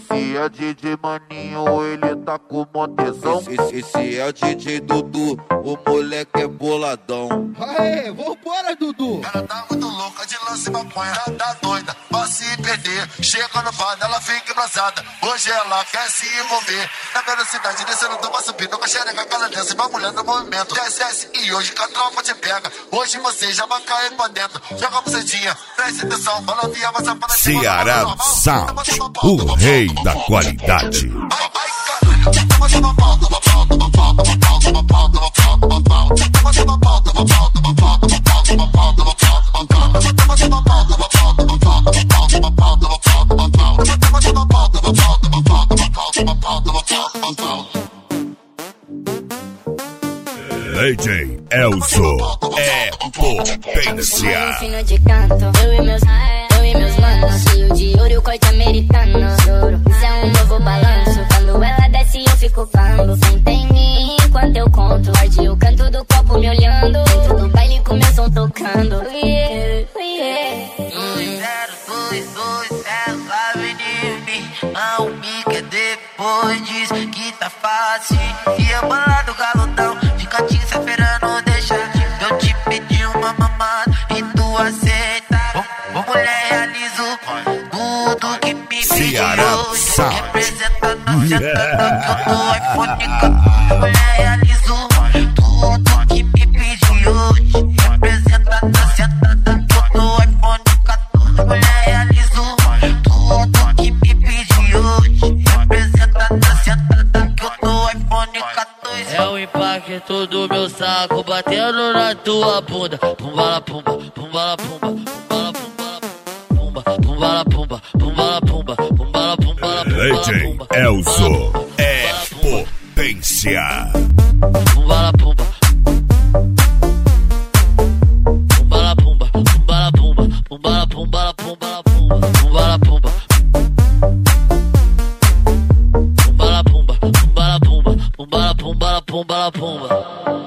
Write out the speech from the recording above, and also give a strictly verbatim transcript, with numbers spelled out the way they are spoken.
Esse é D J Maninho, ele tá com mó tesão. Esse, esse é o D J Dudu, o moleque é boladão. Aê, vambora, Dudu. Ela tá muito louca de lance e maconha, tá, tá doida pra se perder. Chega no bar, ela fica embrasada. Hoje ela quer se envolver. Na velocidade, descendo do passo subindo com a xereca, aquela dança e bagulhando no movimento. Desce, desce e hoje que a tropa te pega. Hoje você já vai cair pra dentro. Joga a bucetinha, preste atenção, falando e avança para cima. Ceará Sound, o rei da qualidade. Vai, vai, caralho. Toma, toma pau, toma pau, toma pau, toma pau, toma pau, toma pau, toma pau. Toma, toma pau, toma pau, toma pau, toma pau, toma pau, toma pau, toma pau. Toma, toma pau, toma pau, toma pau, toma pau, toma pau, toma pau, toma pau. Toma, toma pau, toma pau, toma pau, toma pau, toma pau, toma pau, toma pau. D J Elzo é potência. Fino de canto, eu e meus, eu e meus manos, cheio de ouro e o corte americano. Isso é um novo balanço. Quando ela desce eu fico falando. Senta em mim enquanto eu conto. Morde o canto do copo me olhando. Dentro do baile com meu som tocando. Yeah, yeah. dois zero dois dois, ela sabe de mim. Não me quer depois diz que tá fácil. E eu bolado galudão, fica te esperando deixar. Eu te pedi uma mamada e tu aceita. Ô mulher, realizo tudo que me pediu. Representa no jantando que eu tô iPhone. Ô mulher, realizo tudo que me pediu. Representa na sentada que eu tô iPhone quatorze. Mulher, realizo tudo que me pediu. Representa na sentada que eu tô iPhone quatorze. É o impacto do meu saco batendo na tua bunda. Pumbala pumba, pumbala pumba, pumbala pumba, pumbala pumba, pumbala pumba, pumbala pumba. D J Elzo é potência. Pumbala pumba, pumbala pumba, pumbala pumba, pumbala pumbala pumbala pumba, pumbala pumba, pumbala pumba, pumbala pumba, pumbala pumbala pumbala pumba.